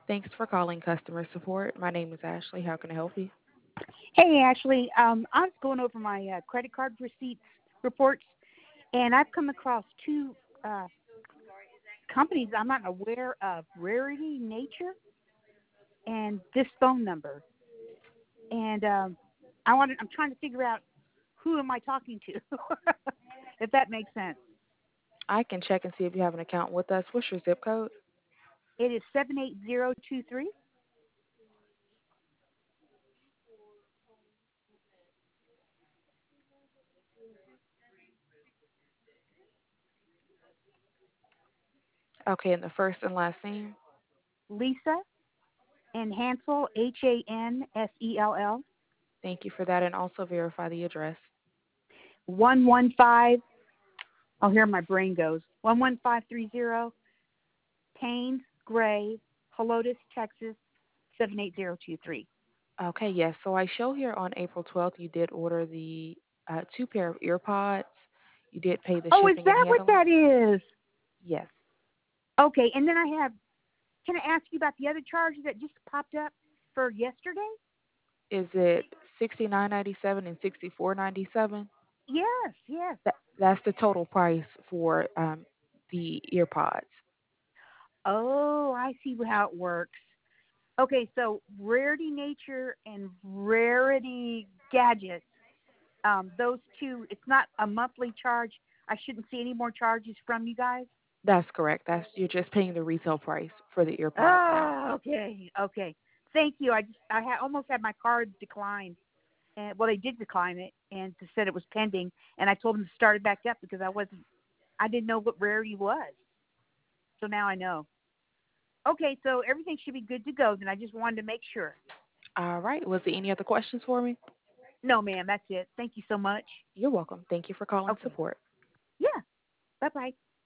Thanks for calling customer support. My name is Ashley. How can I help you? Hey, Ashley. I was going over my credit card receipts reports, and I've come across two uh, companies I'm not aware of: Rarity Nature and this phone number. And I'm trying to figure out who am I talking to, if that makes sense. I can check and see if you have an account with us. What's your zip code? It is 78023. Okay, and the first and last name. Lisa and Hansel, Hansell, Thank you for that, and also verify the address. 115. Oh, here my brain goes. 11530 Paynes Gray, Helotes, Texas, 78023. Okay, yes. So I show here on April 12th you did order the two pair of ear pods. You did pay the Oh, is shipping and that what handling. that is? Yes. Okay, and then can I ask you about the other charges that just popped up for yesterday? Is it 69.97 and 64.97? Yes, yes. That's the total price for the ear pods. Oh, I see how it works. Okay, so Rarity Nature and Rarity Gadgets, those two, it's not a monthly charge. I shouldn't see any more charges from you guys. That's correct. That's you're just paying the retail price for the ear pods now. Oh, okay, okay. Thank you. Almost had my card declined, and well, they did decline it and said it was pending, and I told them to start it back up because I didn't know what Rarity was, so now I know. Okay, so everything should be good to go. Then I just wanted to make sure. All right. Was there any other questions for me? No, ma'am, that's it. Thank you so much. You're welcome. Thank you for calling Okay, support. yeah. Bye bye.